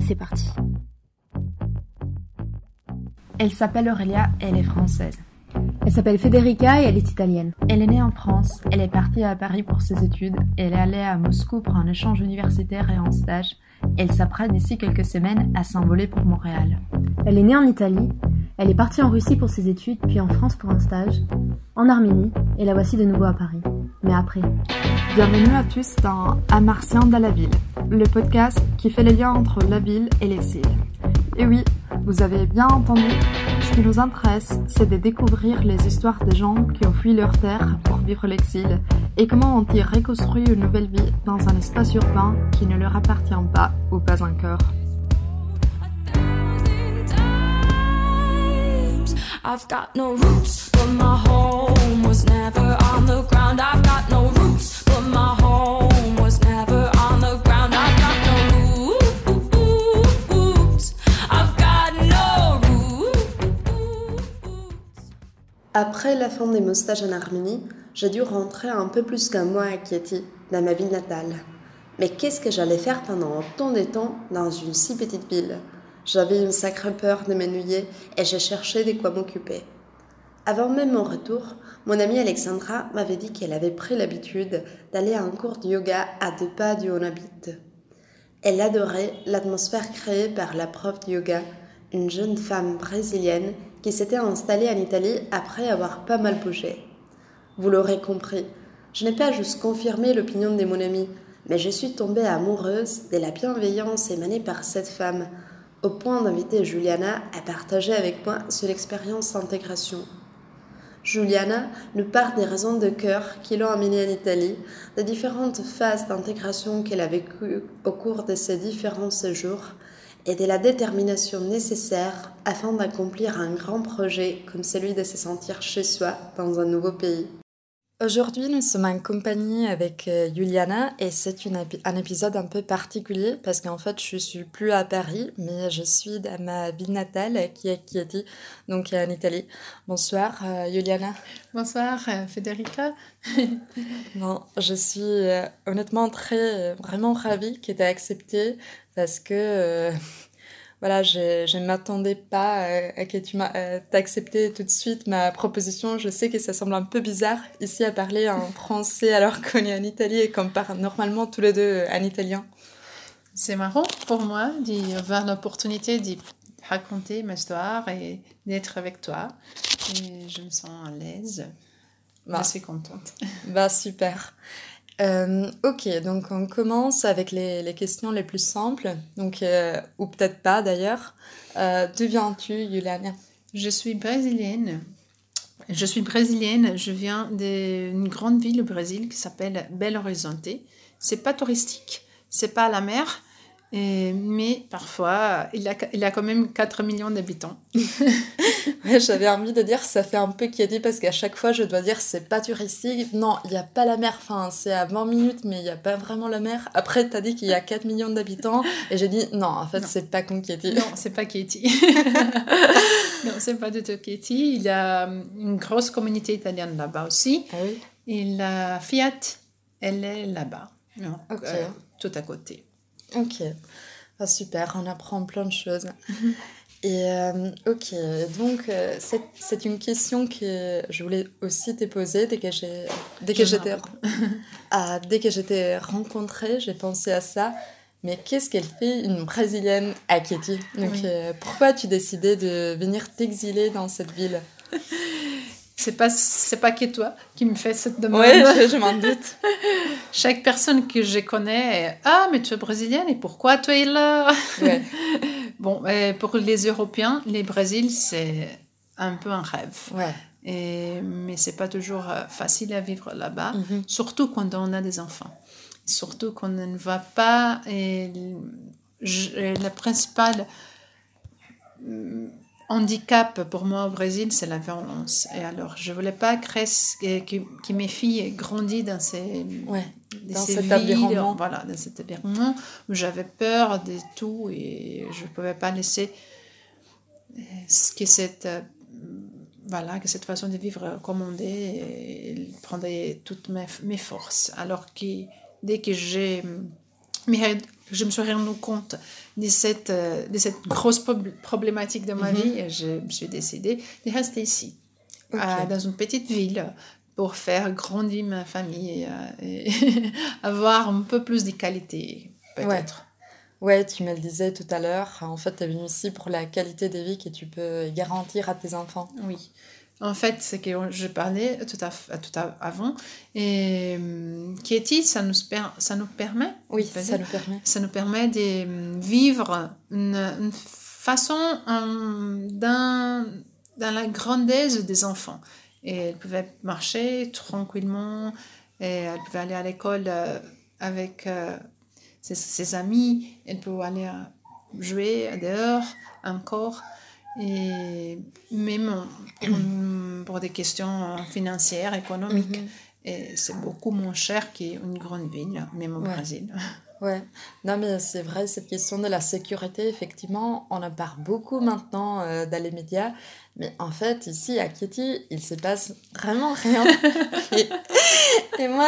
c'est parti. Elle s'appelle Aurélia et elle est française. Elle s'appelle Federica et elle est italienne. Elle est née en France, elle est partie à Paris pour ses études, elle est allée à Moscou pour un échange universitaire et en stage. Elle s'apprête d'ici quelques semaines à s'envoler pour Montréal. Elle est née en Italie, elle est partie en Russie pour ses études, puis en France pour un stage, en Arménie, et la voici de nouveau à Paris. Mais après. Bienvenue à tous dans Amartien dans la ville, le podcast qui fait les liens entre la ville et l'exil. Et oui, vous avez bien entendu, ce qui nous intéresse, c'est de découvrir les histoires des gens qui ont fui leur terre pour vivre l'exil et comment ont-ils reconstruit une nouvelle vie dans un espace urbain qui ne leur appartient pas ou pas encore. I've got no roots, but my home was never on the ground. I've got no roots, but my home was never on the ground. I've got no roots. I've got no roots. Après la fin de mon stage en Arménie, j'ai dû rentrer un peu plus qu'un mois à Chieti, dans ma ville natale. Mais qu'est-ce que j'allais faire pendant autant de temps dans une si petite ville ? J'avais une sacrée peur de m'ennuyer et j'ai cherché de quoi m'occuper. Avant même mon retour, mon amie Alexandra m'avait dit qu'elle avait pris l'habitude d'aller à un cours de yoga à 2 pas d'où on habite. Elle adorait l'atmosphère créée par la prof de yoga, une jeune femme brésilienne qui s'était installée en Italie après avoir pas mal bougé. Vous l'aurez compris, je n'ai pas juste confirmé l'opinion de mon amie, mais je suis tombée amoureuse de la bienveillance émanée par cette femme, au point d'inviter Juliana à partager avec moi son expérience d'intégration. Juliana nous parle des raisons de cœur qui l'ont amenée en Italie, des différentes phases d'intégration qu'elle a vécues au cours de ses différents séjours et de la détermination nécessaire afin d'accomplir un grand projet comme celui de se sentir chez soi dans un nouveau pays. Aujourd'hui, nous sommes en compagnie avec Juliana et c'est un épisode un peu particulier parce qu'en fait, je suis plus à Paris, mais je suis dans ma ville natale qui est Chieti, donc en Italie. Bonsoir, Juliana. Bonsoir, Federica. Bon, je suis honnêtement vraiment ravie que tu aies accepté parce que... Voilà, je ne m'attendais pas à que tu accepté tout de suite ma proposition. Je sais que ça semble un peu bizarre ici à parler en français alors qu'on est en Italie et qu'on parle normalement tous les deux en italien. C'est marrant pour moi d'avoir l'opportunité de raconter ma histoire et d'être avec toi. Et je me sens à l'aise. Je suis contente. Super. Ok, donc on commence avec les questions les plus simples, donc, ou peut-être pas d'ailleurs. D'où viens-tu, Juliana ? Je suis brésilienne. Je viens d'une grande ville au Brésil qui s'appelle Belo Horizonte. C'est pas touristique, c'est pas à la mer, mais parfois il a quand même 4 millions d'habitants. Ouais, j'avais envie de dire ça fait un peu Chieti parce qu'à chaque fois je dois dire c'est pas touristique. Non, il n'y a pas la mer, enfin c'est à 20 minutes mais il n'y a pas vraiment la mer. Après t'as dit qu'il y a 4 millions d'habitants et j'ai dit non, en fait non. C'est pas comme Chieti. Non, c'est pas Chieti. Non, c'est pas du tout Chieti. Il y a une grosse communauté italienne là-bas aussi. Ah oui. Et la Fiat, elle est là-bas, okay. Tout à côté. Ok, super, on apprend plein de choses. Et ok, donc c'est une question que je voulais aussi te poser dès que je t'ai rencontrée, j'ai pensé à ça. Mais qu'est-ce qu'elle fait une Brésilienne à Chieti ? Donc pourquoi as-tu décidé de venir t'exiler dans cette ville ? C'est pas que toi qui me fais cette demande. Oui, je m'en doute. Chaque personne que je connais, mais tu es brésilienne et pourquoi tu es là ? Ouais. Bon, pour les Européens, le Brésil, c'est un peu un rêve. Ouais. Mais c'est pas toujours facile à vivre là-bas, surtout quand on a des enfants. Surtout quand on ne va pas. La principale handicap pour moi au Brésil, c'est la violence. Et alors, je voulais pas que mes filles grandissent dans ces cet environnement. Voilà, dans cet environnement où j'avais peur de tout et je pouvais pas laisser que cette façon de vivre commander et prendre toutes mes forces. Alors que dès que j'ai Mais je me suis rendu compte de cette grosse problématique de ma vie et je me suis décidée de rester ici, dans une petite ville, pour faire grandir ma famille et avoir un peu plus de qualité, peut-être. Ouais, tu me le disais tout à l'heure. En fait, tu es venue ici pour la qualité de vie que tu peux garantir à tes enfants. Oui. En fait, c'est que je parlais avant. Et Katie, ça nous permet. Oui, ça nous permet. Ça nous permet de vivre une façon dans la grandeur des enfants. Et elle pouvait marcher tranquillement. Et elle pouvait aller à l'école avec ses amis. Elle pouvait aller jouer dehors encore. Et même pour des questions financières, économiques, et c'est beaucoup moins cher qu'une grande ville, même au Brésil. Ouais, non mais c'est vrai, cette question de la sécurité, effectivement, on en parle beaucoup maintenant dans les médias, mais en fait, ici à Katy, il se passe vraiment rien. et moi,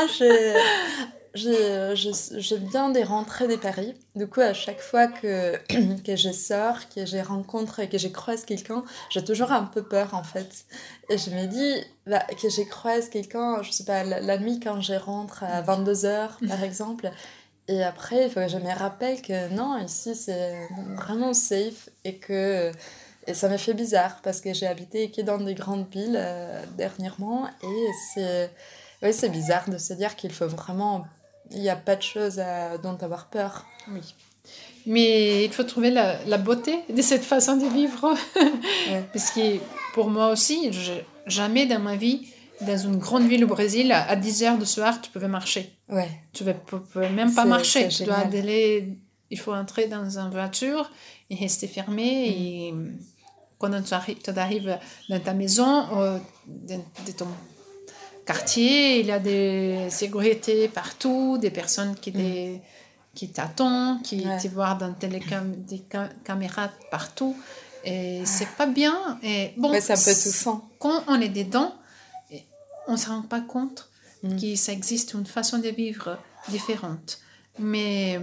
je viens de rentrer de Paris. Du coup, à chaque fois que je sors, que je rencontre, que je croise quelqu'un, j'ai toujours un peu peur, en fait. Et je me dis que je croise quelqu'un, je sais pas, la nuit quand je rentre à 22h, par exemple. Et après, il faut que je me rappelle que non, ici, c'est vraiment safe et ça me fait bizarre parce que j'ai habité que dans des grandes villes dernièrement et c'est bizarre de se dire qu'il faut vraiment... Il n'y a pas de choses dont avoir peur. Oui. Mais il faut trouver la beauté de cette façon de vivre. Parce que pour moi aussi, jamais dans ma vie, dans une grande ville au Brésil, à 10h du soir, tu pouvais marcher. Ouais. Tu ne pouvais même pas marcher. Tu dois aller, il faut entrer dans une voiture et rester fermé. Et quand tu arrives dans ta maison, de ton quartier, il y a des sécurités partout, des personnes qui t'attendent, qui te voient dans des caméras partout. Et c'est pas bien. Et bon, c'est un peu étouffant. Quand on est dedans, on ne se rend pas compte que ça existe une façon de vivre différente. Mais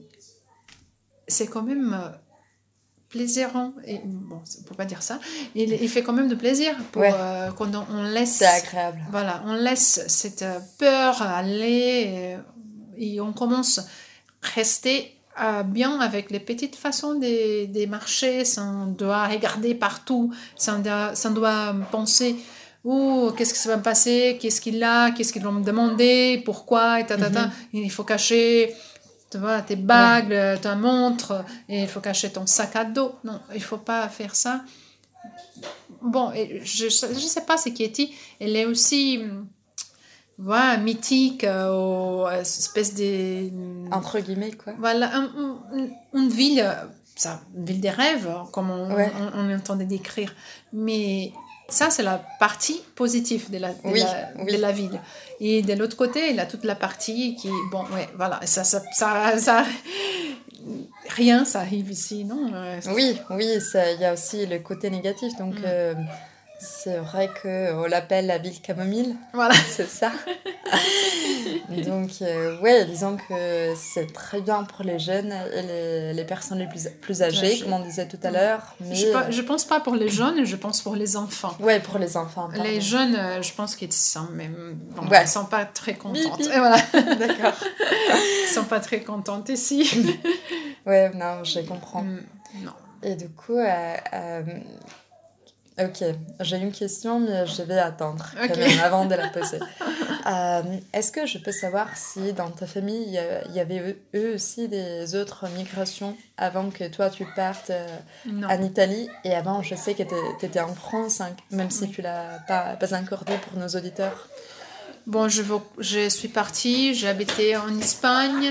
c'est quand même plaisirant. Et, bon, on ne peut pas dire ça. Il fait quand même de plaisir quand on laisse... C'est agréable. Voilà, on laisse cette peur aller et on commence à rester bien avec les petites façons de marcher, sans doit regarder partout, sans doit penser qu'est-ce qui va me passer, qu'est-ce qu'il a, qu'est-ce qu'ils vont me demander, pourquoi, et il faut cacher tes bagues, ta montre, et il faut cacher ton sac à dos. Non, il ne faut pas faire ça. Bon, et je ne sais pas, c'est Katie, elle est aussi... mythique, espèce de... Entre guillemets, quoi. Voilà, une ville, une ville des rêves, comme on entendait décrire. Mais ça, c'est la partie positive de la ville. Et de l'autre côté, il y a toute la partie qui... Bon, voilà, ça rien, ça arrive ici, non? Oui, il y a aussi le côté négatif, donc... C'est vrai qu'on l'appelle la ville camomille. Voilà. C'est ça. Donc, disons que c'est très bien pour les jeunes et les personnes les plus âgées, comme on disait tout à l'heure. Mais... Je pense pas pour les jeunes, je pense pour les enfants. Ouais, pour les enfants. Pardon. Les jeunes, je pense qu'ils sont même... Ils sont pas très contentes. Bibi. Et voilà. D'accord. Ils sont pas très contentes ici. Ouais, non, je comprends. Non. Et du coup... Ok, j'ai une question, mais je vais attendre quand même avant de la poser. Est-ce que je peux savoir si dans ta famille, il y avait eux aussi des autres migrations avant que toi tu partes en Italie? Et avant, je sais que tu étais en France, même si tu ne l'as pas encore dit pour nos auditeurs. Bon, je suis partie, j'ai habité en Espagne.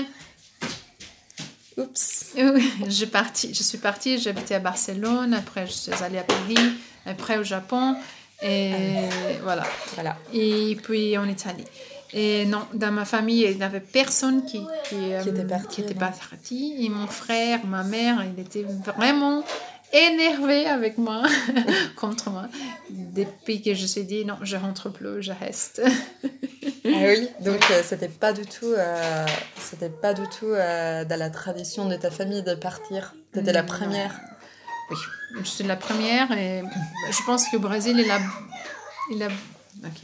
Oups. Oui, je suis partie, j'ai habité à Barcelone, après je suis allée à Paris, après au Japon, et voilà. Et puis en Italie. Et non, dans ma famille, il n'y avait personne qui était parti. Et mon frère, ma mère, il était vraiment énervé avec moi, contre moi, depuis que je me suis dit non, je rentre plus, je reste. Ah oui, donc c'était pas du tout dans la tradition de ta famille de partir. T'étais la première. Oui, je suis la première et je pense qu'au Brésil, il a... Ok.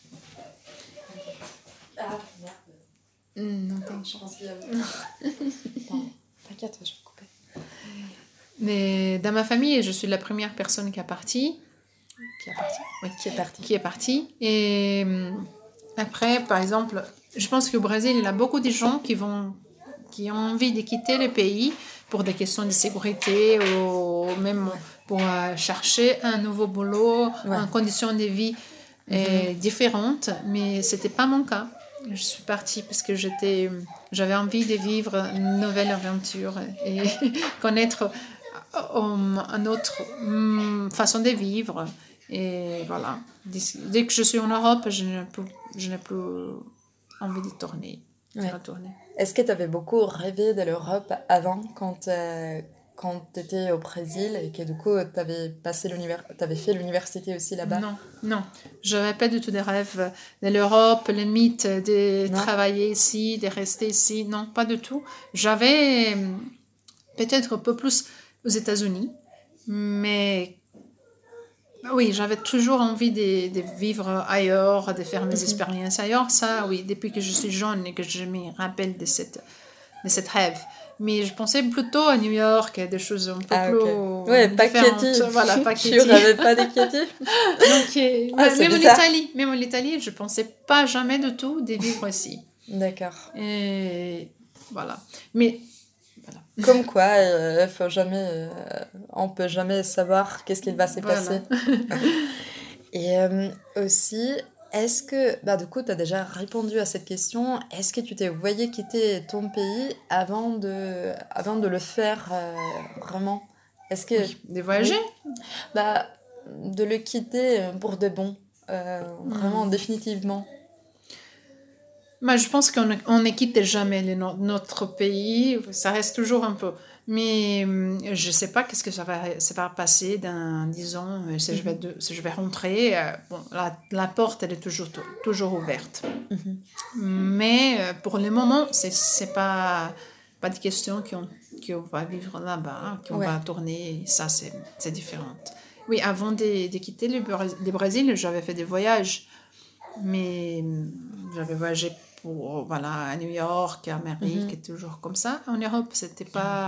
Ah merde. Non, Je pense qu'il y a... Attends, t'inquiète, je vais couper. mais dans ma famille, je suis la première personne qui est partie. Oui, qui est partie. Et après, par exemple, je pense qu'au Brésil, il y a beaucoup de gens qui ont envie de quitter le pays pour des questions de sécurité ou même pour chercher un nouveau boulot, en conditions de vie différentes. Mais ce n'était pas mon cas. Je suis partie parce que j'avais envie de vivre une nouvelle aventure et connaître une autre façon de vivre. Et voilà. Dès que je suis en Europe, je n'ai plus envie de retourner. Est-ce que tu avais beaucoup rêvé de l'Europe avant, quand tu étais au Brésil et que du coup tu avais fait l'université aussi là-bas? Non. Je n'avais pas du tout de rêve de l'Europe, le mythe de travailler ici, de rester ici. Non, pas du tout. J'avais peut-être un peu plus aux États-Unis, mais oui, j'avais toujours envie de vivre ailleurs, de faire mes expériences ailleurs. Ça, oui, depuis que je suis jeune et que je me rappelle de cette rêve. Mais je pensais plutôt à New York, des choses un peu plus pas différentes. Katie. Voilà, pas Katie. Tu rêvais pas de Katie? Donc, même en Italie, je pensais pas jamais du tout de vivre ici. D'accord. Et voilà. Mais voilà. Comme quoi, on peut jamais savoir qu'est-ce qu'il va se passer. Et aussi, est-ce que, du coup, tu as déjà répondu à cette question, est-ce que tu t'es voyé quitter ton pays avant de le faire vraiment? Est-ce que... De voyager? De le quitter pour de bon, vraiment définitivement. Je pense qu'on ne quitte jamais notre pays, ça reste toujours un peu. Mais je ne sais pas qu'est-ce que ça va passer dans 10 ans, si je vais rentrer. La porte, elle est toujours ouverte. Mais pour le moment, ce n'est pas de question qu'on va vivre là-bas, qu'on va tourner. Ça, c'est différent. Oui, avant de quitter le Brésil, j'avais fait des voyages. Mais j'avais voyagé à New York, à Amérique, et toujours comme ça. En Europe, c'était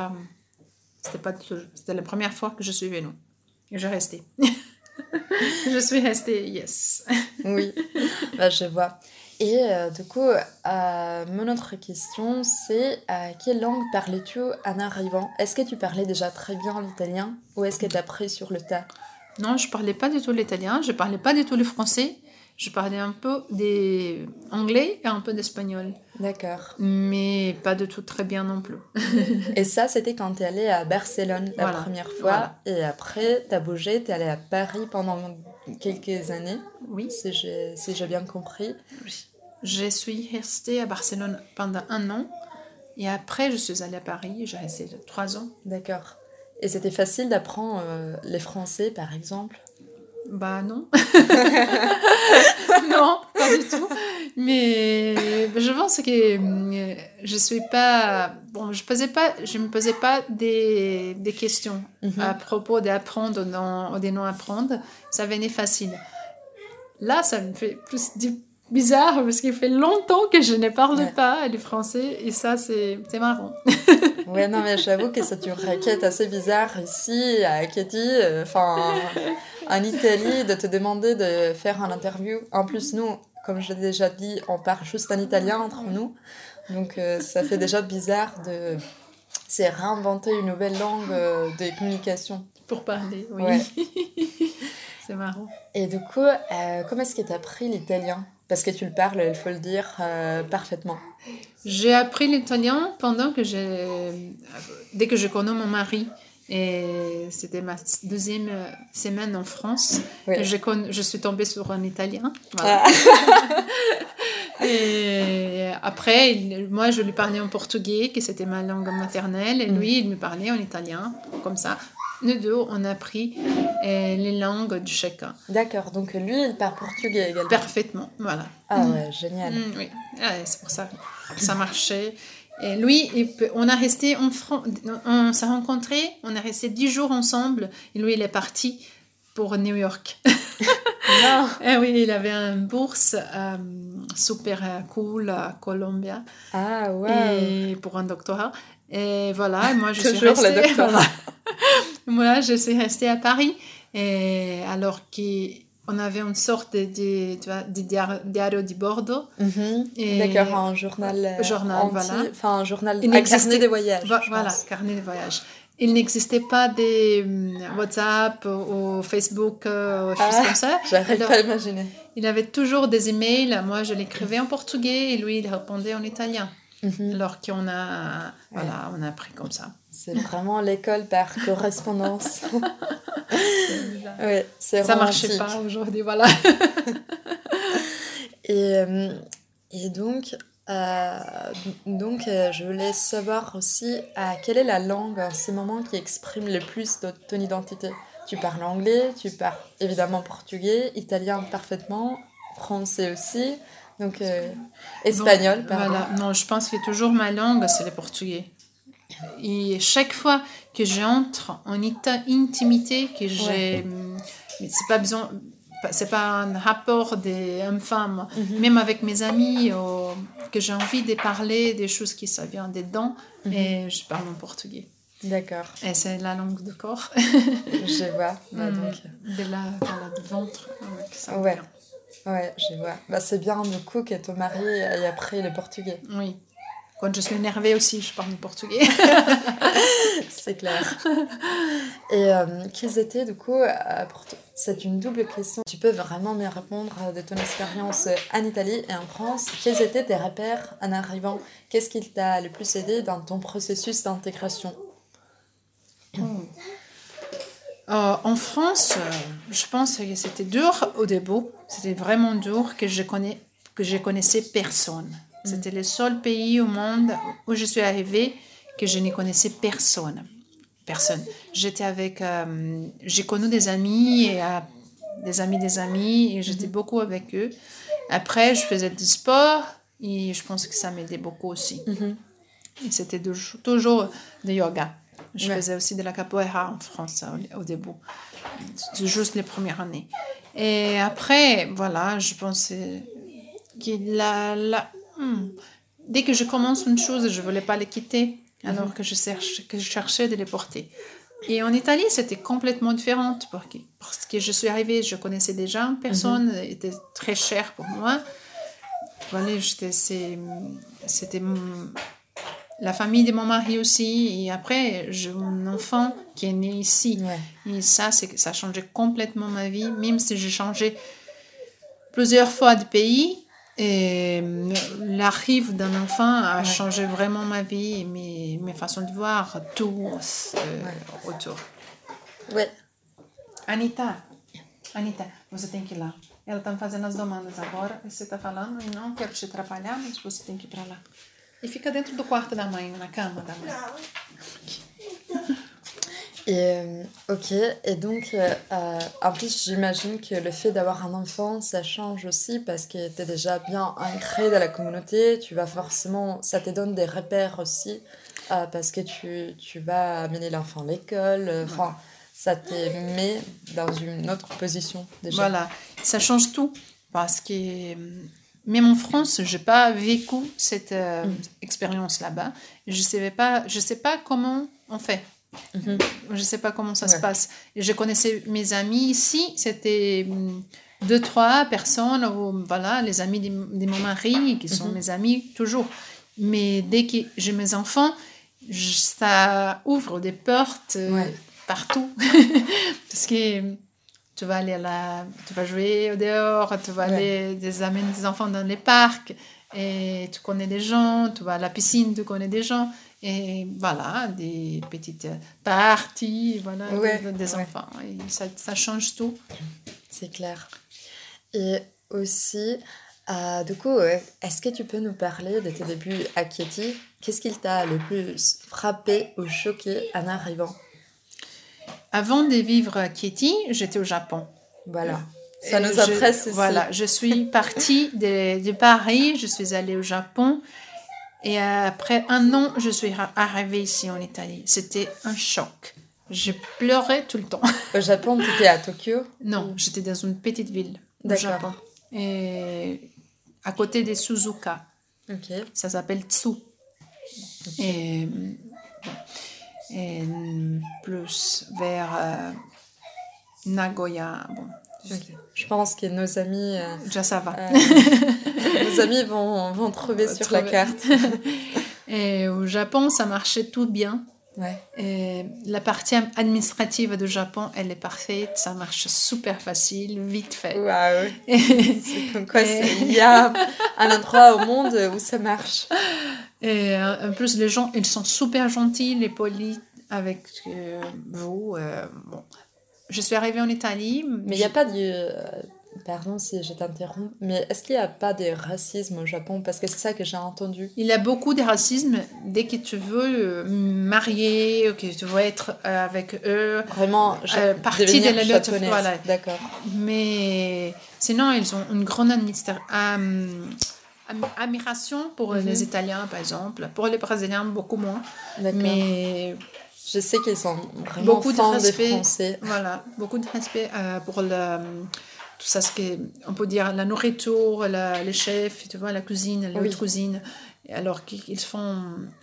la première fois que je suis venue. Et je restais. Je suis restée, yes. Oui, je vois. Et du coup, mon autre question, c'est quelle langue parlais-tu en arrivant? Est-ce que tu parlais déjà très bien l'italien ou est-ce que tu as appris sur le tas? Non, je ne parlais pas du tout l'italien, je ne parlais pas du tout le français. Je parlais un peu d'anglais et un peu d'espagnol. D'accord. Mais pas du tout très bien non plus. Et ça, c'était quand tu es allée à Barcelone la première fois. Voilà. Et après, tu as bougé, tu es allée à Paris pendant quelques années. Oui. Si j'ai bien compris. Oui. Je suis restée à Barcelone pendant 1 an. Et après, je suis allée à Paris. J'ai resté 3 ans. D'accord. Et c'était facile d'apprendre les français, par exemple? Non. Non, pas du tout. Mais je pense que je suis pas... je me posais pas des questions à propos d'apprendre ou de non apprendre. Ça venait facile. Là, ça me fait plus bizarre parce qu'il fait longtemps que je ne parle pas le français et ça, c'est marrant. Ouais, non, mais j'avoue que c'est une raquette assez bizarre ici, à Katie, en Italie, de te demander de faire une interview. En plus, nous, comme je l'ai déjà dit, on parle juste en italien entre nous. Donc, ça fait déjà bizarre de se réinventer une nouvelle langue de communication. Pour parler, oui. Ouais. C'est marrant. Et du coup, comment est-ce que tu as appris l'italien? Parce que tu le parles, il faut le dire, parfaitement. J'ai appris l'italien dès que je connais mon mari. Et c'était ma 2e semaine en France. Oui. Je suis tombée sur un italien. Voilà. Et après, moi, je lui parlais en portugais, que c'était ma langue maternelle. Et lui, il me parlait en italien, comme ça. nous deux, on a appris les langues de chacun. D'accord, donc lui, il parle portugais également. Parfaitement, voilà. Ah ouais, génial. Oui, c'est pour ça que ça marchait. Et lui, on a resté en France, on s'est rencontrés, on a resté 10 jours ensemble, et lui, il est parti pour New York. Non. Et oui, il avait une bourse super cool à Columbia. Ah ouais. Et pour un doctorat. Et voilà, moi je suis Toujours restée. le doctorat. Voilà. Moi, je suis restée à Paris. Et alors qu'on avait une sorte de diario di bordo. Et D'accord, un journal. Voilà. Enfin, un journal. Il Un n'existait- carnet de voyage. Voilà, carnet de voyage. Il n'existait pas des WhatsApp ou Facebook, choses comme ça. J'arrive Alors, pas à imaginer. il avait toujours des emails. Moi, je l'écrivais en portugais et lui, il répondait en italien. Alors qu'on a, voilà, on a appris comme ça. C'est vraiment l'école par correspondance. Ouais, c'est Ça romantique. marchait pas aujourd'hui, voilà. Et donc, je voulais savoir aussi quelle est la langue en ce moment qui exprime le plus de ton identité. Tu parles anglais, tu parles évidemment portugais, italien parfaitement, français aussi, donc espagnol, Bon, pardon. voilà. Non, je pense que toujours ma langue, c'est le portugais. Et chaque fois que j'entre en intimité, que j'ai... C'est pas besoin... C'est pas un rapport d'homme-femme, même avec mes amis, que j'ai envie de parler des choses qui ça vient dedans, et je parle en portugais. D'accord, Et c'est la langue du corps, je vois. Bah, donc, du ventre. Que ça Ouais. vient. ouais, je vois. Bah, c'est bien du coup que ton mari ait appris le portugais. Oui. Quand je suis énervée aussi, je parle en portugais. C'est clair. Et quels étaient, du coup, c'est une double question. Tu peux vraiment me répondre de ton expérience en Italie et en France. Quels étaient tes repères en arrivant? Qu'est-ce qui t'a le plus aidé dans ton processus d'intégration? En France, je pense que c'était dur au début. C'était vraiment dur que je connaissais personne. C'était le seul pays au monde où je suis arrivée que je ne connaissais personne. J'étais avec... j'ai connu des amis et des amis et j'étais beaucoup avec eux. Après, je faisais du sport et je pense que ça m'aidait beaucoup aussi. Et c'était toujours de yoga. Je faisais aussi de la capoeira en France au début. C'est juste les premières années. Et après, voilà, je pensais que dès que je commence une chose, je ne voulais pas les quitter, alors que je cherchais de les porter. Et en Italie, c'était complètement différent, parce que je suis arrivée, je connaissais déjà une personne, était très chère pour moi. Voilà, c'était la famille de mon mari aussi, et après, j'ai un enfant qui est né ici. Et ça a changé complètement ma vie, même si j'ai changé plusieurs fois de pays. Et l'arrivée d'un enfant a changé vraiment ma vie et mes façons de voir tout autour. Ouais. Anita, você tem que ir lá. Ela está me fazendo as demandas agora. Você está falando e não quero te atrapalhar, mas você tem que ir para lá. E fica dentro do quarto da mãe, na cama da mãe. Ok, et donc en plus j'imagine que le fait d'avoir un enfant ça change aussi parce que tu es déjà bien ancré dans la communauté, tu vas forcément, ça te donne des repères aussi parce que tu vas amener l'enfant à l'école, enfin ça te met dans une autre position déjà. Voilà, ça change tout parce que même en France, je n'ai pas vécu cette expérience là-bas. Je sais pas comment on fait. Je ne sais pas comment ça se passe. Je connaissais mes amis ici, c'était 2-3 personnes, voilà, les amis de mon mari, qui sont mes amis toujours. Mais dès que j'ai mes enfants, ça ouvre des portes partout. Parce que tu vas aller tu vas jouer au dehors, tu vas aller amener des enfants dans les parcs, et tu connais des gens, tu vas à la piscine, tu connais des gens. Et voilà, des petites parties, voilà, des enfants. Et ça change tout. C'est clair. Et aussi, du coup, est-ce que tu peux nous parler de tes débuts à Chieti? Qu'est-ce qui t'a le plus frappé ou choqué en arrivant? Avant de vivre à Katy, j'étais au Japon. Voilà. Ça Et nous intéresse aussi. Voilà, je suis partie de Paris, je suis allée au Japon. Et après 1 an, je suis arrivée ici en Italie. C'était un choc. Je pleurais tout le temps. Au Japon, tu étais à Tokyo? Non, j'étais dans une petite ville au D'accord. Japon. Et à côté de Suzuka. Ok. Ça s'appelle Tsu. Et, et plus vers Nagoya. Bon, Ok. Je pense que nos amis, déjà ça va. nos amis vont trouver sur la carte. Et au Japon, ça marchait tout bien. Ouais. Et la partie administrative du Japon, elle est parfaite. Ça marche super facile, vite fait. Waouh. C'est comme quoi il y a un endroit au monde où ça marche. Et en plus, les gens, ils sont super gentils et polis avec vous. Bon. Je suis arrivée en Italie. Mais il n'y a pas de... Pardon si je t'interromps, mais est-ce qu'il n'y a pas de racisme au Japon? Parce que c'est ça que j'ai entendu. Il y a beaucoup de racisme dès que tu veux marier, que tu veux être avec eux. Vraiment, partie de la lutte. japonaise. Voilà. D'accord. Mais sinon, ils ont une grande admiration pour les Italiens, par exemple. Pour les Brésiliens, beaucoup moins. D'accord. Mais je sais qu'ils sont vraiment beaucoup de fans respect, des Français. Voilà, beaucoup de respect pour tout ça, on peut dire la nourriture, les chefs, tu vois, la cuisine, la haute cuisine. Alors qu'ils font...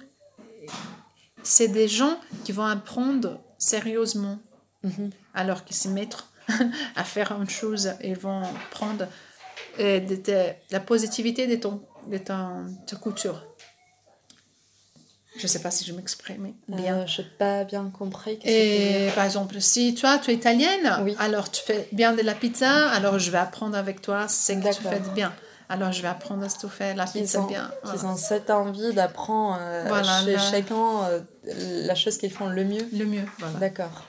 C'est des gens qui vont apprendre sérieusement. Alors qu'ils se mettent à faire une chose, ils vont prendre la positivité de ta culture. Je ne sais pas si je m'exprime bien. Je n'ai pas bien compris. Et par exemple, si toi, tu es italienne, alors tu fais bien de la pizza, alors je vais apprendre avec toi ce que tu fais de bien. Alors je vais apprendre à tu fais la pizza bien. Voilà. Ils ont cette envie d'apprendre chez chacun la chose qu'ils font le mieux. Le mieux, voilà. D'accord.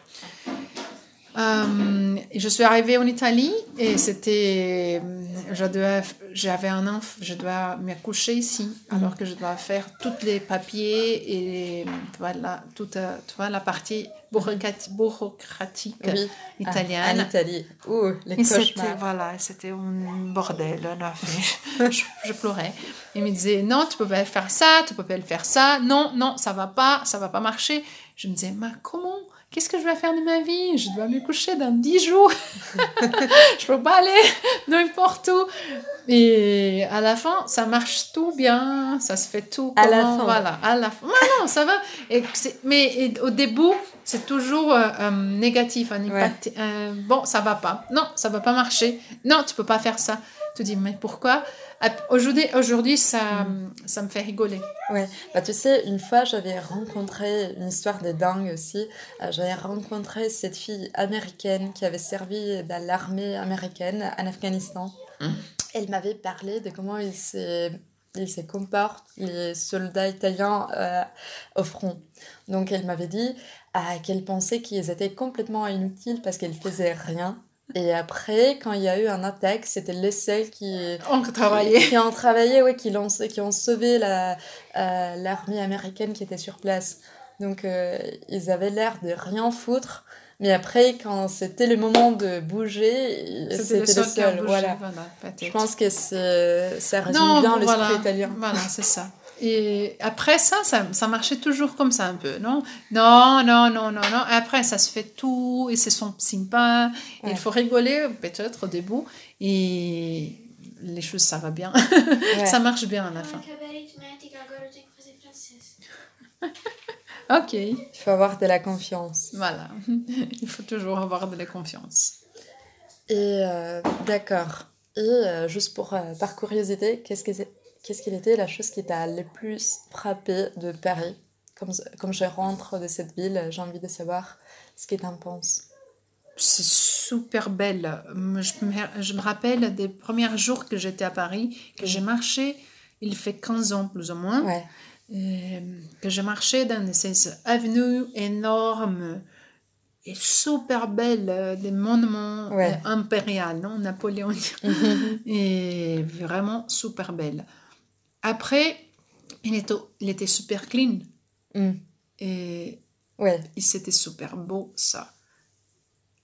Je suis arrivée en Italie et c'était... J'avais un enfant, je dois m'accoucher ici, alors que je dois faire tous les papiers et voilà, toute la partie bureaucratique italienne. En Italie, les et cauchemars. C'était un bordel. Je pleurais. Il me disait, non, tu peux pas faire ça, tu peux pas faire ça, non, ça va pas marcher. Je me disais, mais comment? Qu'est-ce que je vais faire de ma vie? Je dois me coucher dans 10 jours. Je peux pas aller n'importe où. Et à la fin, ça marche tout bien. Ça se fait tout. À la fin. Voilà, à la fin. Non, ça va. Mais au début, c'est toujours négatif. Un impact. Bon, ça va pas. Non, ça va pas marcher. Non, tu peux pas faire ça. Tu dis, mais pourquoi? Aujourd'hui, ça me fait rigoler. Ouais, tu sais, une fois, j'avais rencontré une histoire de dingue aussi. J'avais rencontré cette fille américaine qui avait servi dans l'armée américaine en Afghanistan. Elle m'avait parlé de comment ils se comportent, les soldats italiens au front. Donc, elle m'avait dit qu'elle pensait qu'ils étaient complètement inutiles parce qu'ils faisaient rien. Et après, quand il y a eu un attaque, c'était les seuls qui ont travaillé, qui ont sauvé l'armée américaine qui était sur place. Donc, ils avaient l'air de rien foutre. Mais après, quand c'était le moment de bouger, c'était le seul. Voilà. Je pense que ça résume bien l'esprit italien. Voilà, c'est ça. Et après ça marchait toujours comme ça un peu, non. Et après, ça se fait tout, et c'est sympa. Ouais. Il faut rigoler, peut-être, au début. Et les choses, ça va bien. Ouais. Ça marche bien à la fin. Ok. Il faut avoir de la confiance. Voilà. Il faut toujours avoir de la confiance. Et d'accord. Et juste par curiosité, qu'est-ce qu'il était la chose qui t'a le plus frappé de Paris? Comme je rentre de cette ville, j'ai envie de savoir ce que t'en penses. C'est super belle. Je me rappelle des premiers jours que j'étais à Paris, que j'ai marché, il fait 15 ans plus ou moins, que j'ai marché dans ces avenues énormes et super belles, des monuments impériaux, non, napoléoniens, et vraiment super belle. Après, il était super clean. Et c'était super beau, ça.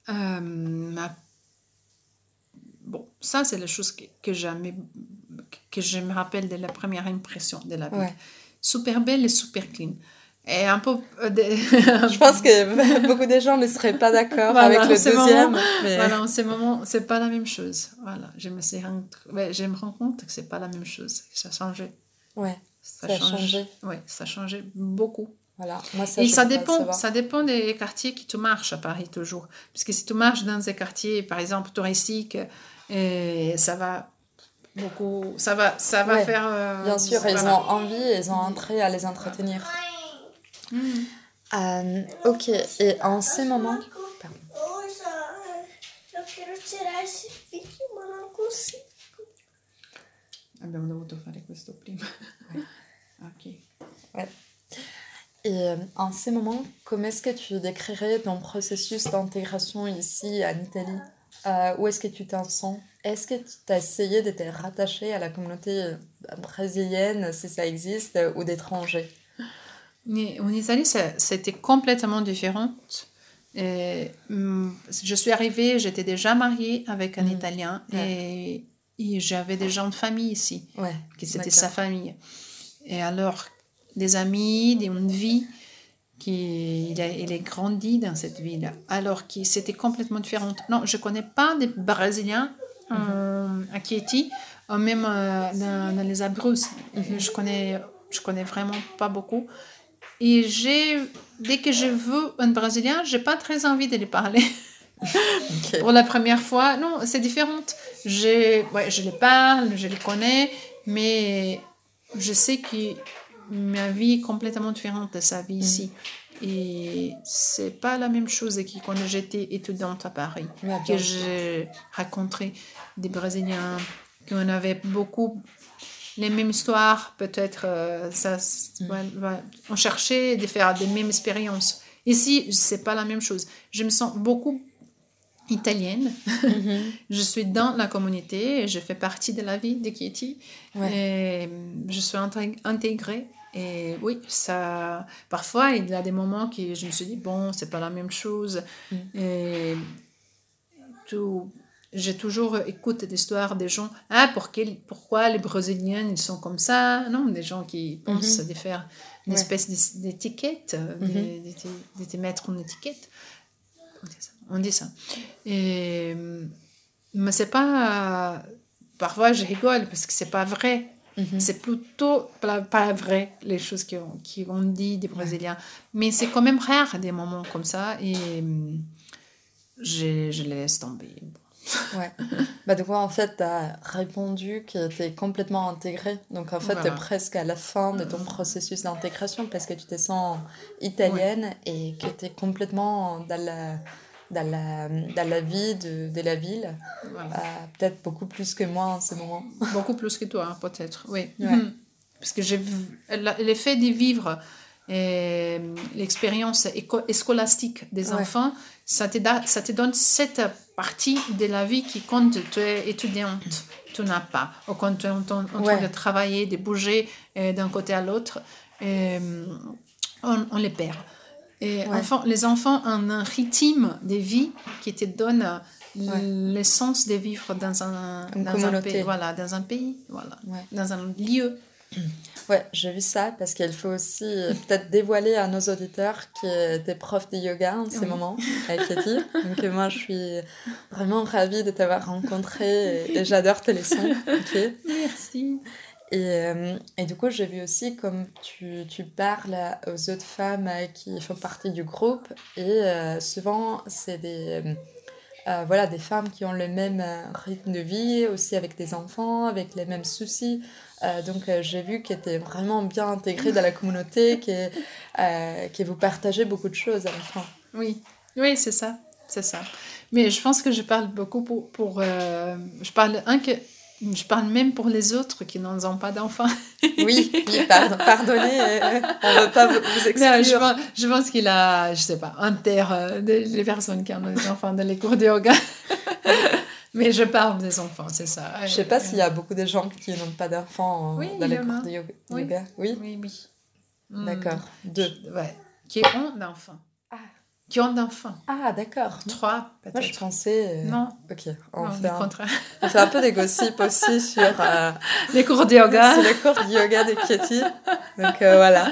Bon, ça, c'est la chose que je me rappelle de la première impression de la ville. Ouais. Super belle et super clean. Et un peu... Je pense que beaucoup de gens ne seraient pas d'accord avec le deuxième. Mais... Voilà, en ce moment, c'est pas la même chose. Voilà, je me rends compte que c'est pas la même chose. Ça a changé. Ouais, ça a changé. Oui, ça a changé beaucoup. Voilà. Moi, ça, Et je peux pas le savoir. ça dépend des quartiers qui tu marches à Paris toujours. Parce que si tu marches dans des quartiers, par exemple, touristiques, ça va beaucoup... Ça va Ouais. faire... Bien sûr, ils voilà. ont envie, ils ont entré à les entretenir. Ok, et en ces moments... Pardon. Eu quero tirar esse vídeo, ma non consigo. Abbiamo dovuto fare questo prima. Ok. Ouais. Et en ces moments, comment est-ce que tu décrirais ton processus d'intégration ici en Italie? Où est-ce que tu t'en sens? Est-ce que tu as essayé de te rattacher à la communauté brésilienne, si ça existe, ou d'étrangers? Mais en Italie, c'était complètement différent. Je suis arrivée, j'étais déjà mariée avec un Italien et j'avais des gens de famille ici, Ouais, qui c'était d'accord. sa famille. Et alors, des amis, une vie, il est grandi dans cette ville, alors que c'était complètement différent. Non, je ne connais pas des Brésiliens à Chieti, ou même dans les Abruzzes. Je connais vraiment pas beaucoup. Et dès que je veux un Brésilien, je n'ai pas très envie de lui parler. Ok. Pour la première fois, non, c'est différent. Je les parle, je les connais, mais je sais que ma vie est complètement différente de sa vie ici. Et c'est pas la même chose que quand j'étais étudiante à Paris, Ouais, que bien sûr. j'ai rencontré des Brésiliens, qu'on avait beaucoup les mêmes histoires, peut-être on cherchait de faire les mêmes expériences. Ici, c'est pas la même chose. Je me sens beaucoup italienne. Je suis dans la communauté, et je fais partie de la vie de Chieti. Ouais. Et je suis intégrée. Et oui, ça, parfois, il y a des moments que je me suis dit, bon, c'est pas la même chose. Et j'ai toujours écouté l'histoire des gens. Pourquoi les Brésiliens, ils sont comme ça? Non, des gens qui pensent de faire une espèce d'étiquette, de te mettre une étiquette. On dit ça. Mais c'est pas... Parfois, je rigole parce que c'est pas vrai. C'est plutôt pas vrai, les choses qu'on dit des Brésiliens. Mais c'est quand même rare, des moments comme ça. Et je les laisse tomber. Ouais. Bah, de quoi, en fait, tu as répondu que tu es complètement intégrée. Donc, en fait, tu es Voilà. presque à la fin de ton processus d'intégration parce que tu te sens italienne et que tu es complètement dans la vie de la ville. Voilà. Peut-être beaucoup plus que moi en ce moment. Beaucoup plus que toi, peut-être. Oui. Ouais. Parce que l'effet de vivre l'expérience scolastique des enfants, ça te donne cette partie de la vie qui, quand tu es étudiante, tu n'as pas. Ou quand tu es en train de travailler, de bouger d'un côté à l'autre, on les perd. Et les enfants ont un rythme de vie qui te donne l'essence de vivre dans un pays, dans un pays, dans un lieu. Ouais, j'ai vu ça parce qu'il faut aussi peut-être dévoiler à nos auditeurs que tu es prof de yoga en ce moment avec Katie. Donc moi, je suis vraiment ravie de t'avoir rencontré et j'adore tes leçons. Okay. Merci. Et du coup, j'ai vu aussi comme tu parles aux autres femmes qui font partie du groupe et souvent, c'est des femmes qui ont le même rythme de vie, aussi avec des enfants, avec les mêmes soucis. Donc, j'ai vu que tu es vraiment bien intégrée dans la communauté, que vous partagez beaucoup de choses à la fin. Oui, c'est ça. Mais je pense que je parle beaucoup je parle même pour les autres qui n'ont pas d'enfants. Oui, pardonnez, on ne veut pas vous exclure. Non, je pense qu'il a, je sais pas, un terre les personnes qui ont des enfants dans les cours de yoga. Mais je parle des enfants, c'est ça. Je sais pas s'il y a beaucoup de gens qui n'ont pas d'enfants dans les cours de yoga. Oui. Oui. D'accord. 2. Qui ont d'enfants. Ah, qui ont d'enfants. Ah, d'accord. 3, peut-être. Moi, je pensais... Non, Ok, non, du contraire. on fait un peu des gossips aussi sur... Les cours de yoga. sur les cours de yoga de Katie. Donc, voilà.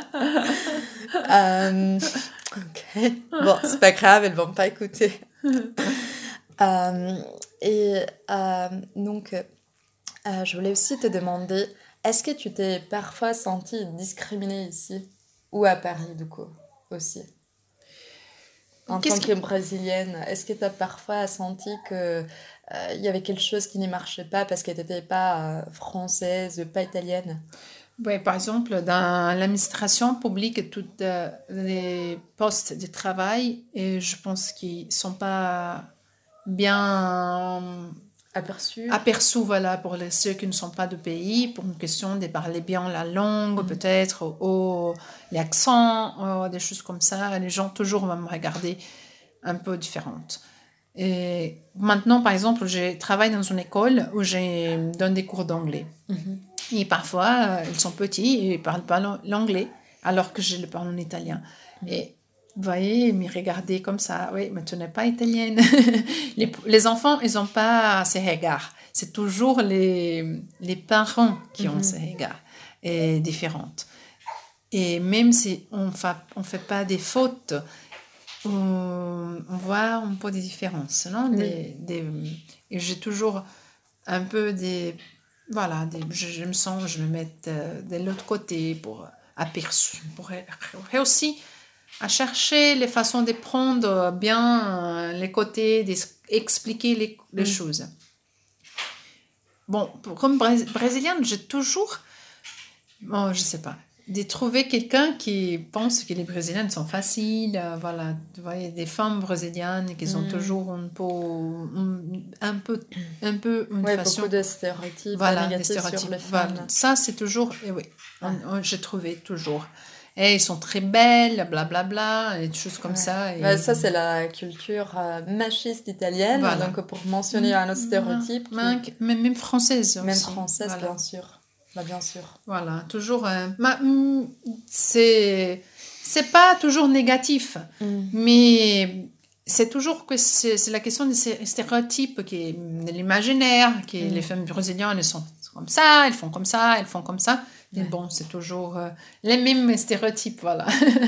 Ok. Bon, c'est pas grave, elles vont pas écouter. Donc, je voulais aussi te demander, est-ce que tu t'es parfois sentie discriminée ici ou à Paris, du coup, aussi? En tant que Brésilienne, est-ce que tu as parfois senti que il y avait quelque chose qui ne marchait pas parce que tu n'étais pas française, pas italienne? Oui, par exemple, dans l'administration publique, tous les postes de travail, et je pense qu'ils ne sont pas bien aperçus, voilà, pour ceux qui ne sont pas de pays, pour une question de parler bien la langue, peut-être, ou l'accent, des choses comme ça. Les gens toujours vont me regarder un peu différente. Et maintenant, par exemple, je travaille dans une école où je donne des cours d'anglais. Et parfois, ils sont petits et ils ne parlent pas l'anglais, alors que je le parle en italien. Et vous voyez, ils me regardaient comme ça. Oui, mais tu n'es pas italienne. Les enfants, ils n'ont pas ces regards. C'est toujours les parents qui ont ces regards et différentes. Et même si on fait pas des fautes, on voit un peu des différences. Non? Et j'ai toujours un peu des... Voilà, je me sens, je me mets de l'autre côté pour réussir à chercher les façons de prendre bien les côtés, d'expliquer les choses. Bon, comme brésilienne, j'ai toujours, bon, je sais pas, de trouver quelqu'un qui pense que les brésiliennes sont faciles, voilà, tu vois, des femmes brésiliennes qui ont toujours un peu une façon... beaucoup de stéréotypes, voilà, négatifs sur les femmes. Voilà. Ça, c'est toujours, et oui, j'ai trouvé toujours. Et ils sont très belles, blablabla, et des choses comme ça. Et... ça, c'est la culture machiste italienne, voilà. Donc pour mentionner un autre stéréotype. Même française aussi. Même française, voilà. Bien sûr. Bien sûr. Voilà, toujours... c'est pas toujours négatif, mais c'est toujours que c'est la question des stéréotypes, qui est l'imaginaire, que les femmes brésiliennes, elles sont comme ça, elles font comme ça, elles font comme ça. Mais bon, c'est toujours les mêmes stéréotypes, voilà.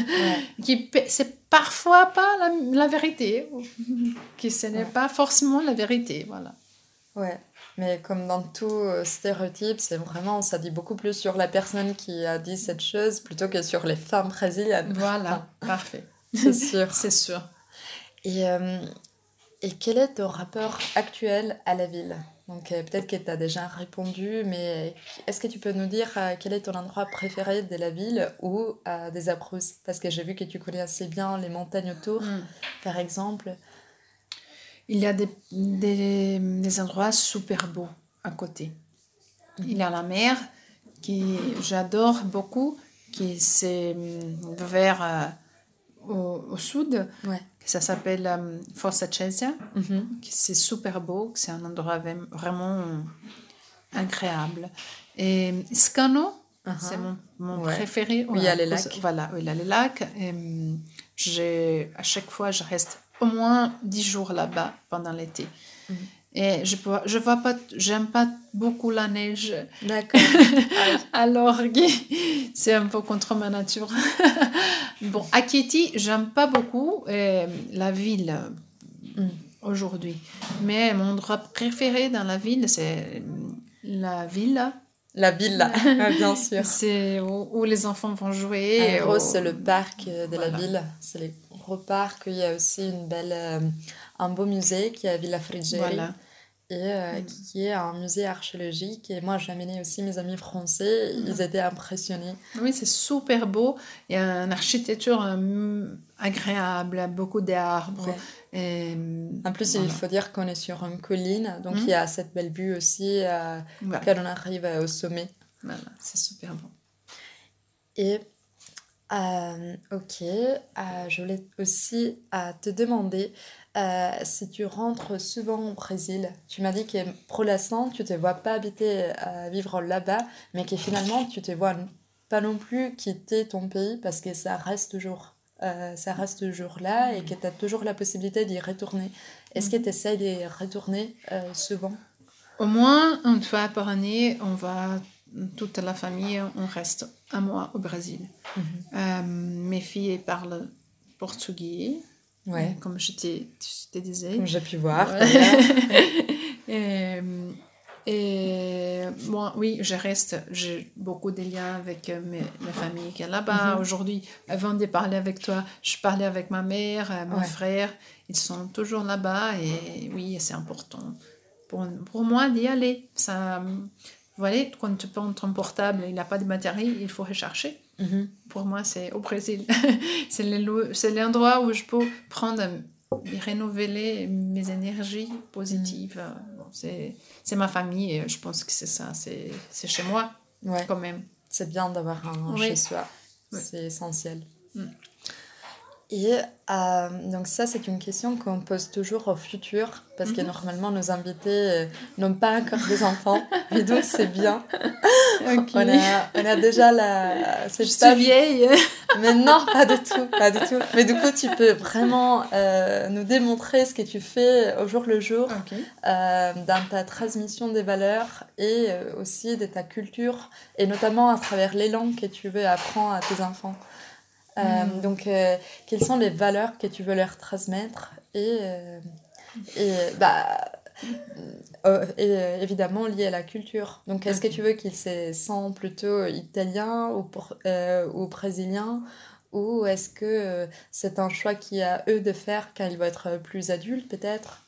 C'est parfois pas la vérité, que ce n'est pas forcément la vérité, voilà. Ouais. Mais comme dans tout stéréotype, c'est vraiment, ça dit beaucoup plus sur la personne qui a dit cette chose plutôt que sur les femmes brésiliennes. Voilà, parfait. C'est sûr. C'est sûr. Et quel est ton rapport actuel à la ville? Donc peut-être que tu as déjà répondu, mais est-ce que tu peux nous dire quel est ton endroit préféré de la ville ou des Abruzzes? Parce que j'ai vu que tu connais assez bien les montagnes autour, par exemple. Il y a des endroits super beaux à côté. Il y a la mer, que j'adore beaucoup, qui c'est vers au sud. Ouais. Ça s'appelle Fossa Cesia. C'est super beau, c'est un endroit vraiment agréable. Et Scano, c'est mon préféré. Où il y a les lacs. Voilà, où il y a les lacs. Et à chaque fois, je reste au moins 10 jours là-bas pendant l'été. Et j'aime pas beaucoup la neige. D'accord. Alors, c'est un peu contre ma nature. Bon, à Chieti, j'aime pas beaucoup la ville aujourd'hui. Mais mon endroit préféré dans la ville, c'est la villa. La villa, bien sûr. C'est où les enfants vont jouer. En gros, c'est le parc de la ville. C'est les gros parcs. Il y a aussi un beau musée qui est à Villa Friggeri. Voilà. Et qui est un musée archéologique. Et moi, j'ai amené aussi mes amis français. Ils étaient impressionnés. Oui, c'est super beau. Il y a une architecture agréable, beaucoup d'arbres. Ouais. En plus, il faut dire qu'on est sur une colline. Donc, il y a cette belle vue aussi quand on arrive au sommet. Voilà, c'est super bon. Et je voulais aussi te demander si tu rentres souvent au Brésil. Tu m'as dit que pour l'instant, tu ne te vois pas vivre là-bas, mais que finalement, tu ne te vois pas non plus quitter ton pays parce que ça reste toujours ça reste toujours là et que tu as toujours la possibilité d'y retourner. Est-ce que tu essaies d'y retourner souvent? Au moins une fois par année, on va, toute la famille, on reste un mois au Brésil. Mes filles elles parlent portugais, Ouais, comme je te disais. comme j'ai pu voir. Et, et moi, oui, j'ai beaucoup de liens avec mes familles qui sont là-bas. Aujourd'hui, avant de parler avec toi, je parlais avec ma mère, mon frère. Ils sont toujours là-bas et oui, c'est important pour moi d'y aller. Ça, voilà, quand tu prends ton portable, il n'a pas de batterie, il faut rechercher. Pour moi, c'est au Brésil. C'est l'endroit où je peux prendre et renouveler mes énergies positives. C'est ma famille et je pense que c'est ça, c'est chez moi quand même. C'est bien d'avoir un chez soi, c'est essentiel. Et donc ça, c'est une question qu'on pose toujours au futur, parce que normalement, nos invités n'ont pas encore des enfants, mais donc c'est bien. Okay. On a déjà je suis vieille. Mais non, pas du tout. Mais du coup, tu peux vraiment nous démontrer ce que tu fais au jour le jour, dans ta transmission des valeurs et aussi de ta culture, et notamment à travers les langues que tu veux apprendre à tes enfants. Donc, quelles sont les valeurs que tu veux leur transmettre et évidemment liées à la culture. Donc, est-ce que tu veux qu'ils se sentent plutôt italiens ou brésiliens, ou est-ce que c'est un choix qui est à eux de faire quand ils vont être plus adultes, peut-être?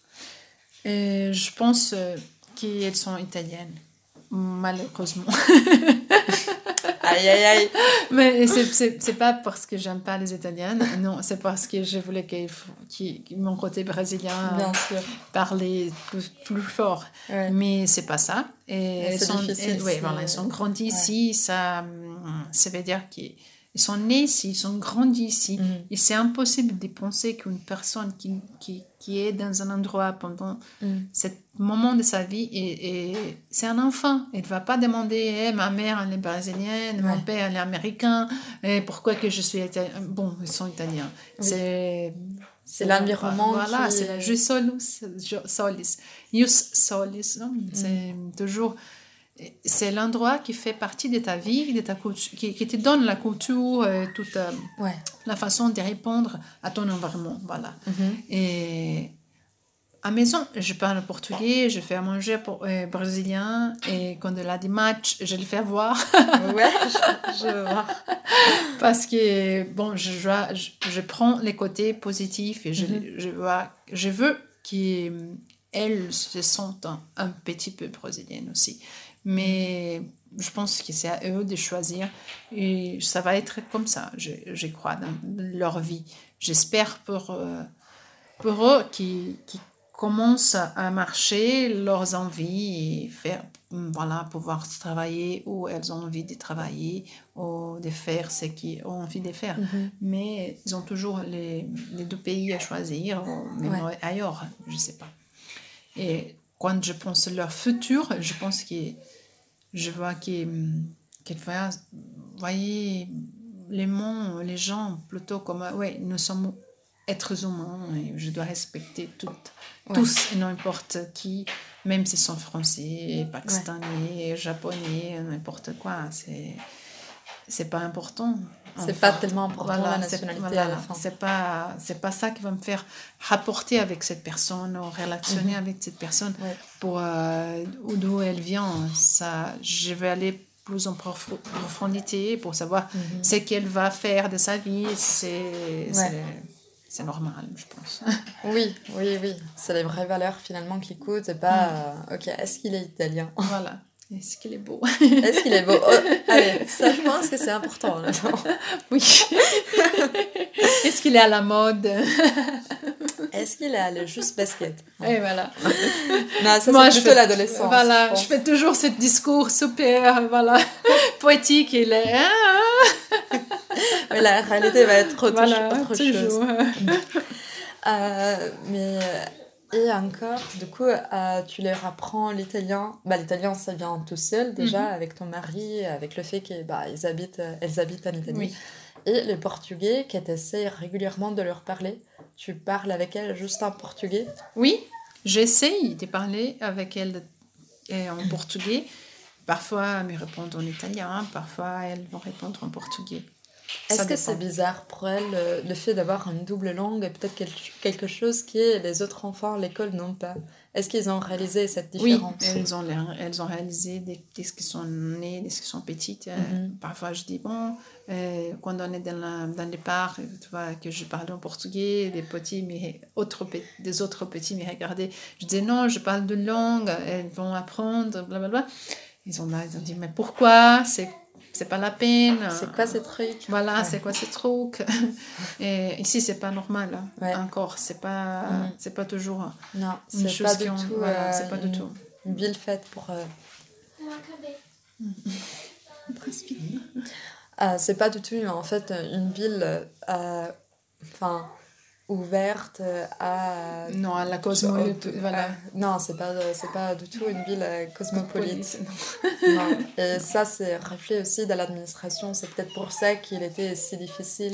Je pense qu'elles sont italiennes, malheureusement. Aïe, aïe, aïe. Mais c'est pas parce que j'aime pas les Italiennes, non, c'est parce que je voulais que mon côté brésilien parlait plus fort. Mais c'est pas ça. Et elles sont difficile. Voilà, elles sont grandies ici, ça veut dire qu'ils sont nés ici, ils sont grandis ici. Et c'est impossible de penser qu'une personne qui est dans un endroit pendant ce moment de sa vie, et c'est un enfant. Il ne va pas demander ma mère elle est brésilienne, mon père elle est américain, et pourquoi que je suis italien. Bon, ils sont italiens. C'est l'environnement. Voilà, c'est la jus solis. C'est toujours... C'est l'endroit qui fait partie de ta vie, de ta culture, qui te donne la culture, toute la façon de répondre à ton environnement. Voilà. Et à la maison, je parle portugais, je fais à manger brésilien, et quand il a des matchs, je le fais voir. Je vois. Parce que, bon, je prends les côtés positifs et je veux qu'elles se sentent un petit peu brésiliennes aussi. Mais je pense que c'est à eux de choisir et ça va être comme ça, je crois, dans leur vie. J'espère pour eux qui commencent à marcher leurs envies et faire, voilà, pouvoir travailler où elles ont envie de travailler ou de faire ce qu'ils ont envie de faire. Mais ils ont toujours les deux pays à choisir, ou même ailleurs, je ne sais pas. Et quand je pense à leur futur, je pense que je vois qu'ils voyaient les gens plutôt comme nous sommes êtres humains et je dois respecter tous et n'importe qui, même s'ils sont français, pakistanais, japonais, n'importe quoi. C'est pas important. C'est pas tellement important la nationalité à la fin. C'est pas ça qui va me faire rapporter avec cette personne ou relationner avec cette personne pour d'où elle vient. Ça, je vais aller plus en profondité pour savoir ce qu'elle va faire de sa vie. C'est normal, je pense. Oui. C'est les vraies valeurs finalement qui coûtent. C'est pas ok, est-ce qu'il est italien? Voilà. Est-ce qu'il est beau? Est-ce qu'il est beau? Allez, ça, je pense que c'est important. Oui. Est-ce qu'il est à la mode? Est-ce qu'il a le juste basket? Et voilà. Non, ça, moi, c'est plutôt l'adolescence. Voilà, je fais toujours ce discours super, poétique. Et mais la réalité va être autre toujours. Et encore, du coup, tu leur apprends l'italien. L'italien, ça vient tout seul déjà, avec ton mari, avec le fait qu'elles habitent en Italie. Et les Portugais, qui t'essayent régulièrement de leur parler, tu parles avec elles juste en portugais? Oui, j'essaye de parler avec elle en portugais. Parfois, elles me répondent en italien, parfois, elles vont répondre en portugais. Est-ce Ça que dépend. c'est bizarre pour elles, le fait d'avoir une double langue et peut-être quelque chose que les autres enfants à l'école n'ont pas? Est-ce qu'ils ont réalisé cette Oui, différence? elles ont réalisé dès qu'ils sont nés, dès qu'ils sont petites. Parfois, je dis, bon, quand on est dans les parcs, tu vois, que je parle en portugais, des autres petits me regardaient. Je dis, non, je parle de langue, elles vont apprendre, blablabla. Ils ont dit, mais pourquoi? C'est pas la peine. C'est quoi ces trucs? Voilà, Ouais. c'est quoi ces trucs? Et ici, c'est pas normal. Hein. Ouais. Encore, c'est pas toujours Non, une c'est chose pas du qu'on- tout, voilà, c'est pas du une, tout. une ville faite pour... c'est pas du tout, en fait, une ville enfin, ouverte à... Non, à la cosmopolite, voilà. non, c'est pas du tout une ville cosmopolite. Non. Et ça, c'est reflet aussi de l'administration. C'est peut-être pour ça qu'il était si difficile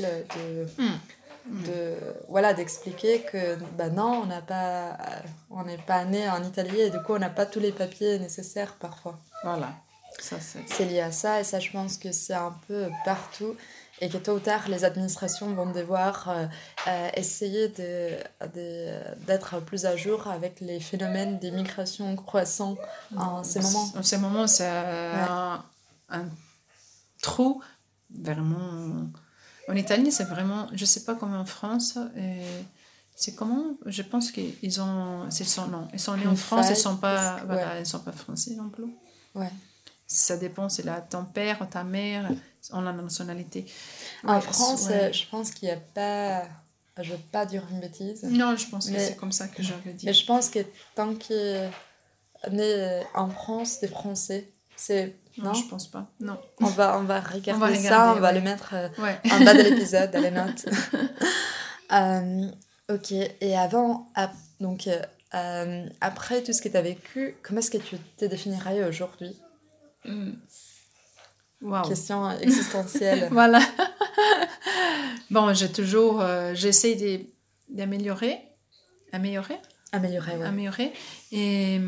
d'expliquer que non, on n'est pas né en Italie et du coup on n'a pas tous les papiers nécessaires parfois. Voilà. C'est lié à ça et ça je pense que c'est un peu partout et que tôt ou tard les administrations vont devoir essayer d'être plus à jour avec les phénomènes d'immigration croissants en ces moments. En ces moments, c'est un trou vraiment. En Italie, c'est vraiment, je sais pas comment en France, c'est comment, je pense qu'ils sont nés en France, ils sont pas français non plus. Ouais. Ça dépend, c'est là ton père, ta mère, ont la nationalité. En France, je pense qu'il n'y a pas, je veux pas dire une bêtise. Non, je pense que c'est comme ça que j'avais dit. Mais je pense que tant qu'il est né en France, des Français, c'est... Non, je pense pas. Non. On va regarder ça, on va le mettre en bas de l'épisode, dans les notes. Ok, et après tout ce que tu as vécu, comment est-ce que tu te définirais aujourd'hui? Wow. Question existentielle. Voilà. Bon, j'essaie d'améliorer. Améliorer. Et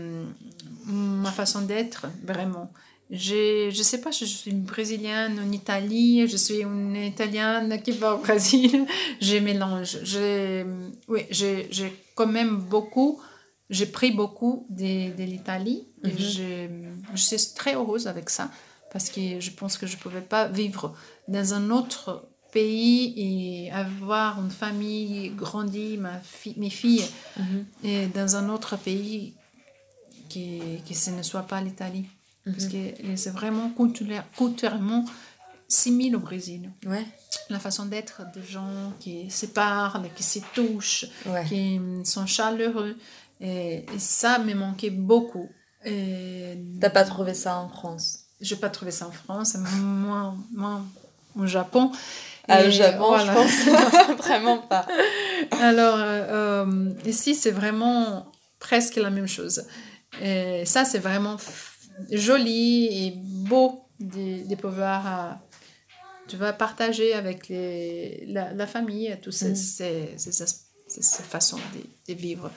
ma façon d'être, vraiment. Je sais pas, je suis une Brésilienne en Italie, je suis une Italienne qui va au Brésil, je mélange. J'ai quand même j'ai pris beaucoup de l'Italie et je suis très heureuse avec ça parce que je pense que je pouvais pas vivre dans un autre pays et avoir une famille grandie, mes filles, et dans un autre pays qui ce ne soit pas l'Italie. Parce que c'est vraiment culturellement similaire au Brésil. Ouais. La façon d'être des gens qui se parlent, qui se touchent, Ouais. qui sont chaleureux. Et ça me manquait beaucoup. T'as pas trouvé ça en France? Je n'ai pas trouvé ça en France, moi au Japon. Au Japon, voilà. Je pense vraiment pas. Alors, ici, c'est vraiment presque la même chose. Et ça, c'est vraiment joli et beau de pouvoir tu vas partager avec la famille toutes ces façons de vivre.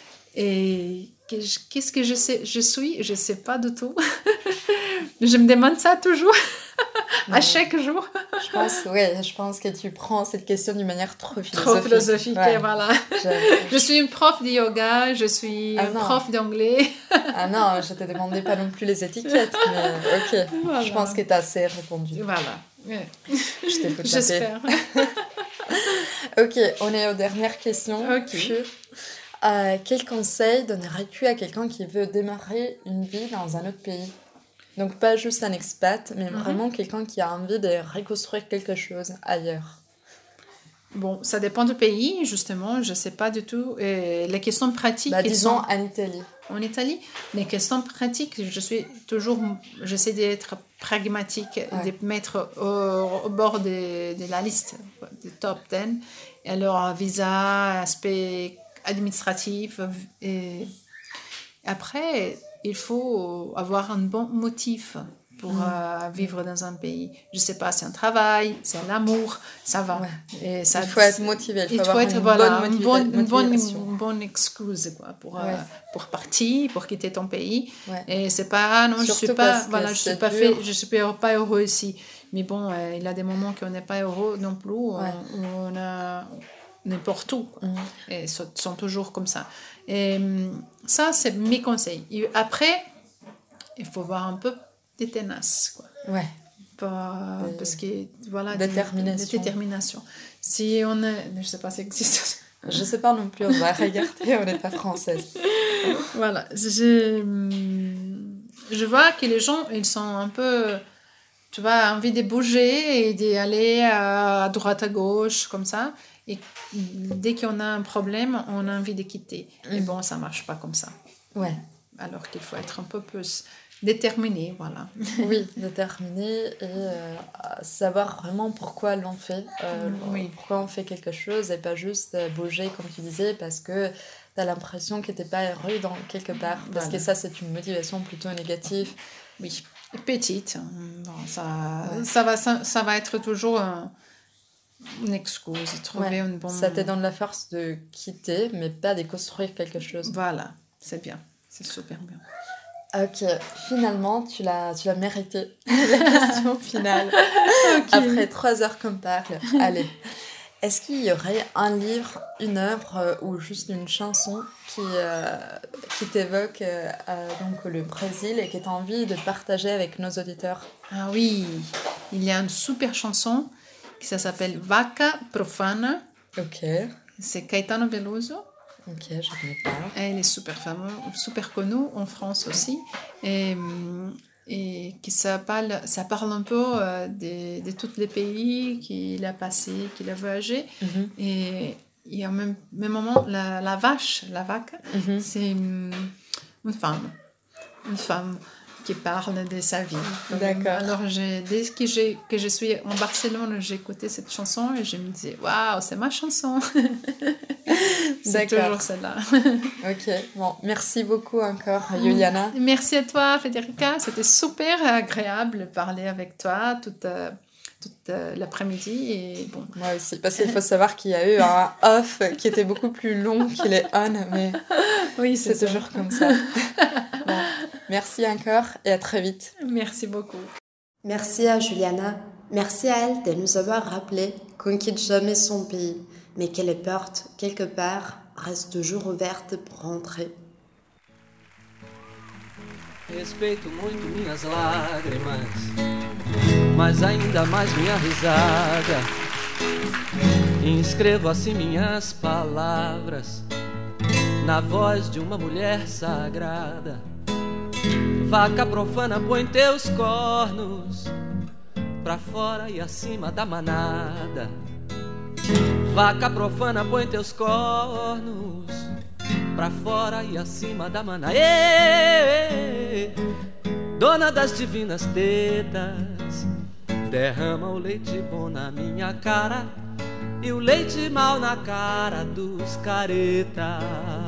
Et qu'est-ce que je sais pas du tout. Je me demande ça toujours à chaque jour. Je pense que tu prends cette question d'une manière trop philosophique. Trop philosophique, ouais. Voilà. Je suis une prof de yoga, je suis prof d'anglais. Ah non, je te demandais pas non plus les étiquettes, mais ok. Voilà. Je pense que tu as assez répondu. Voilà. Ouais. Je t'ai fait taper. J'espère. Ok, on est aux dernières questions. Ok. Quel conseil donnerais-tu à quelqu'un qui veut démarrer une vie dans un autre pays? Donc pas juste un expat, mais vraiment quelqu'un qui a envie de reconstruire quelque chose ailleurs. Bon, ça dépend du pays, justement, je ne sais pas du tout. Les questions pratiques... disons en Italie. En Italie, les questions pratiques, j'essaie d'être pragmatique, de mettre au bord de la liste, du top 10. Et alors, visa, aspect administratif. Et après, il faut avoir un bon motif pour vivre dans un pays. Je sais pas, c'est un travail, c'est l'amour, ça va. Ouais. Et ça, il faut être motivé, il faut avoir une motivation. bonne excuse quoi, Ouais. pour partir, pour quitter ton pays. Ouais. Et c'est pas, non, je Surtout suis pas, parce que voilà, je suis c'est pas dur. je suis pas heureux ici. Mais bon, il y a des moments qu'on n'est pas heureux non plus, où on a n'importe où. Quoi. Et sont toujours comme ça. Et ça, c'est mes conseils. Et après, il faut voir un peu des tenaces, quoi. Ouais. Parce que, voilà... Détermination. Si on est... Je sais pas si ça existe. Je sais pas non plus, on va regarder, on n'est pas française. Voilà. Je vois que les gens, ils sont un peu... Tu vois, envie de bouger et d'aller à droite, à gauche, comme ça. Et dès qu'on a un problème, on a envie de quitter. Et bon, ça marche pas comme ça. Ouais. Alors qu'il faut être un peu plus déterminé, voilà. Oui, déterminé et savoir vraiment pourquoi l'on fait. Pourquoi on fait quelque chose et pas juste bouger, comme tu disais, parce que tu as l'impression que tu n'es pas heureux dans quelque part. Parce que ça, c'est une motivation plutôt négative. Oui. Petite. Bon, ça va être toujours une excuse. Trouver une bonne... Ça te donne la force de quitter, mais pas de construire quelque chose. Voilà, c'est bien. C'est super bien. Ok, finalement, tu l'as mérité. La question finale. Okay. Après 3 heures qu'on parle. Allez. Est-ce qu'il y aurait un livre, une œuvre ou juste une chanson qui t'évoque donc le Brésil et que tu as envie de partager avec nos auditeurs? Ah oui, il y a une super chanson qui s'appelle Vaca Profana. Ok. C'est Caetano Veloso. Ok, je ne connais pas. Elle est super fameuse, super connue en France aussi. Et qui ça parle un peu de tous les pays qu'il a passé, qu'il a voyagé. Et au même moment, la vache, la vaca, c'est une femme qui parle de sa vie. D'accord. Alors, dès que je suis en Barcelone, j'ai écouté cette chanson et je me disais, waouh, c'est ma chanson. C'est toujours celle-là. Ok, bon, merci beaucoup encore, Juliana. Merci à toi, Federica. C'était super agréable de parler avec toi toute l'après-midi. Et bon. Moi aussi, parce qu'il faut savoir qu'il y a eu un off qui était beaucoup plus long qu'il est on, mais oui, c'est toujours comme ça. Bon, merci encore et à très vite. Merci beaucoup. Merci à Juliana. Merci à elle de nous avoir rappelé qu'on ne quitte jamais son pays, mais que les portes, quelque part, restent toujours ouvertes pour entrer. Respeito muito minhas lágrimas, mas ainda mais minha risada. Inscrevo assim minhas palavras na voz de uma mulher sagrada. Vaca profana, põe teus cornos pra fora e acima da manada. Vaca profana, põe teus cornos pra fora e acima da manada. Dona das divinas tetas, derrama o leite bom na minha cara e o leite mal na cara dos caretas.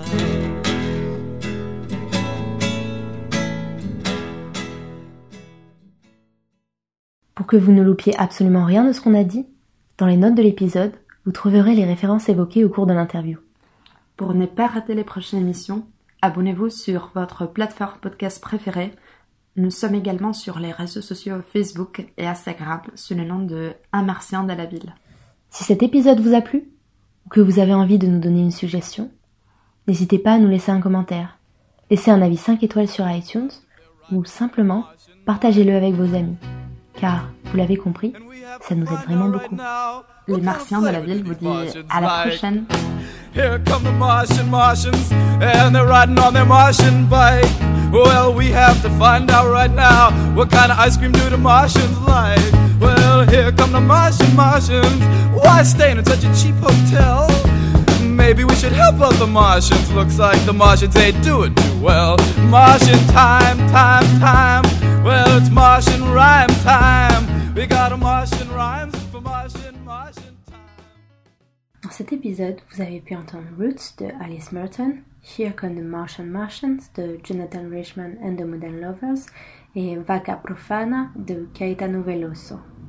Pour que vous ne loupiez absolument rien de ce qu'on a dit, dans les notes de l'épisode, vous trouverez les références évoquées au cours de l'interview. Pour ne pas rater les prochaines émissions, abonnez-vous sur votre plateforme podcast préférée. Nous sommes également sur les réseaux sociaux Facebook et Instagram sous le nom de Un Martien de la Ville. Si cet épisode vous a plu, ou que vous avez envie de nous donner une suggestion, n'hésitez pas à nous laisser un commentaire, laissez un avis 5 étoiles sur iTunes, ou simplement partagez-le avec vos amis. Car, vous l'avez compris, ça nous aide vraiment beaucoup. Les Martiens de la Ville vous disent à la prochaine. Here come the Martians, and they're riding on their Martian bike. Well, we have to find out right now, what kind of ice cream do the Martians like? Well, here come the Martians, why staying in such a cheap hotel? Maybe we should help out the Martians, looks like the Martians ain't doing too well. Martian time, well, it's Martian rhyme time. We got a Martian rhymes for Martian time. Dans cet épisode, vous avez pu entendre Roots de Alice Merton, Here Come the Martians de Jonathan Richman and the Modern Lovers et Vaca Profana de Caetano Veloso.